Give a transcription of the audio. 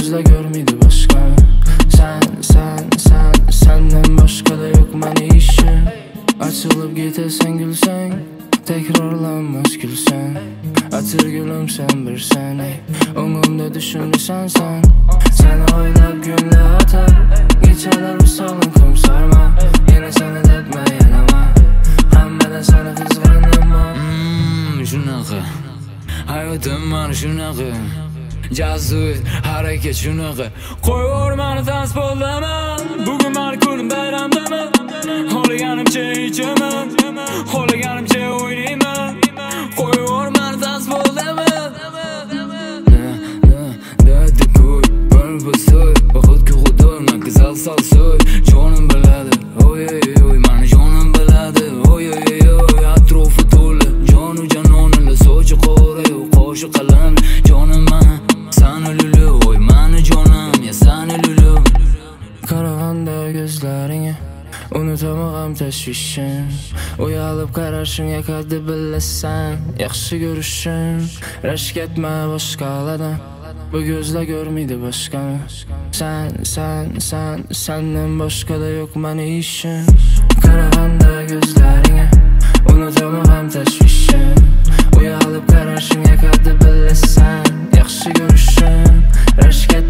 gözle görmedi başka. Senden başka da yok mani işim. Açılıp gitesen gülsen, tekrarlanmaz gülsen. Atır gülüm sen bir sen, öngümde düşünürsen sen. Seni oylap günle atar, geçerler usalın kum sarma. Yine seni depme yanıma, hammeden seni kızgınıma. Shunaqa hayotim mana shunaqa, jazoir harakat shunaqa. Qo'yvor meni tanzboldaman, bugun meni kunim bayramdaman. Xohlaganimcha ichaman, xohlaganimcha o'ynayman. Qo'yvor meni tanzboldaman. Dadi ko'y, bir so'y, xuddi xudorman qizal solsoy. Jonim biladi, oy mani jonim biladi, oy atrofi to'la jonu janonlar sochi qora, qo'shi qalam jonim man. Sana lulu, oy mani jonim, ya sana lulu. Qaraganda gözlaringga unutamag'am tashvishim. Uyalib qarashing yakadi bilasan, yaxshi ko'rishim. Rashk etma boshqalardan, bu gözle görmedi başka. Senden başka da yok mani işim. Qaraganda gözlaringga unutamag'am tashvishim. Uyalib qarashing yakadi bilasan, yaxshi ko'rishim. Rashk etma